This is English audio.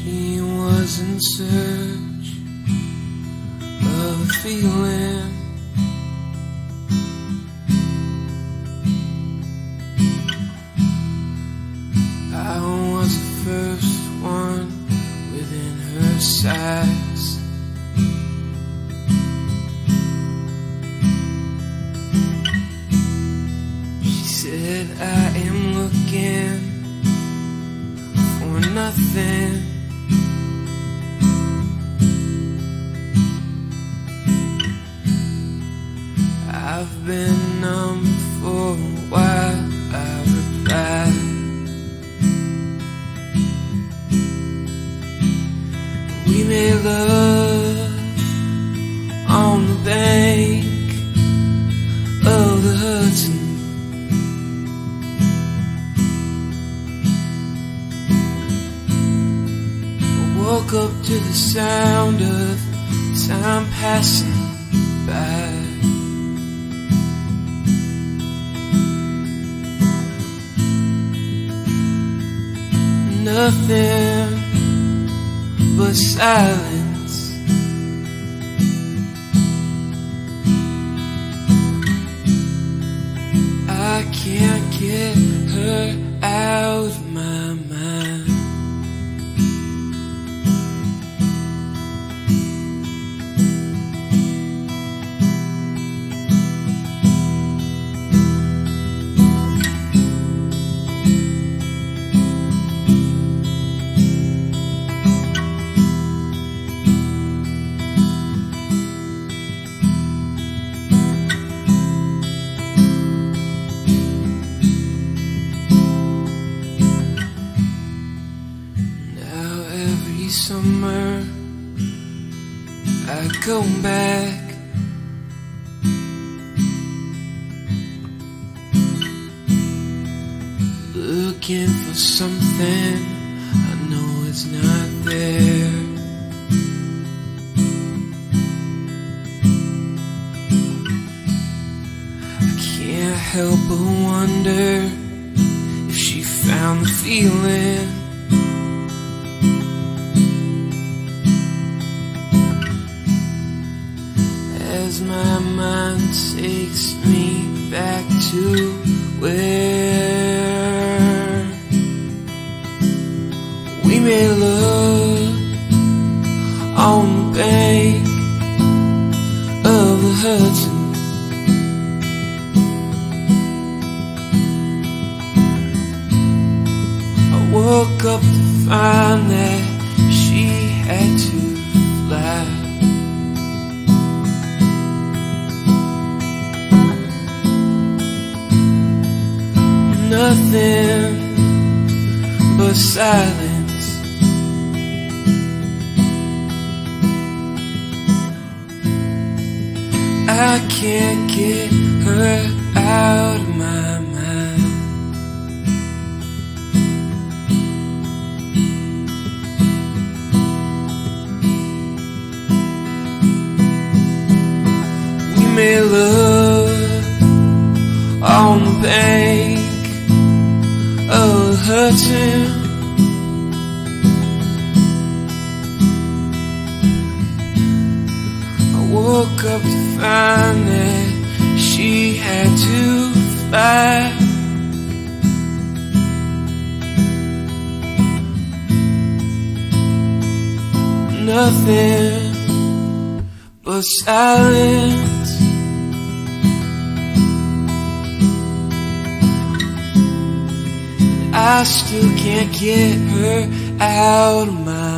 She was in search of a feeling. I was the first one within her sights. She said, I am looking for nothing. I've been numb for a while, I replied. We made love on the bank of the Hudson. I woke up to the sound of time passing by. Nothing but silence. I can't get her out of my mind. Summer, I go back, looking for something I know it's not there. I can't help but wonder if she found the feeling. As my mind takes me back to where we made love on the bank of the Hudson. I woke up to find that she had to fly. Nothing but silence. I can't get her out of my mind. We made love on the bank of the Hudson. I woke up to find that she had to fly. Nothing but silence. I still can't get her out of my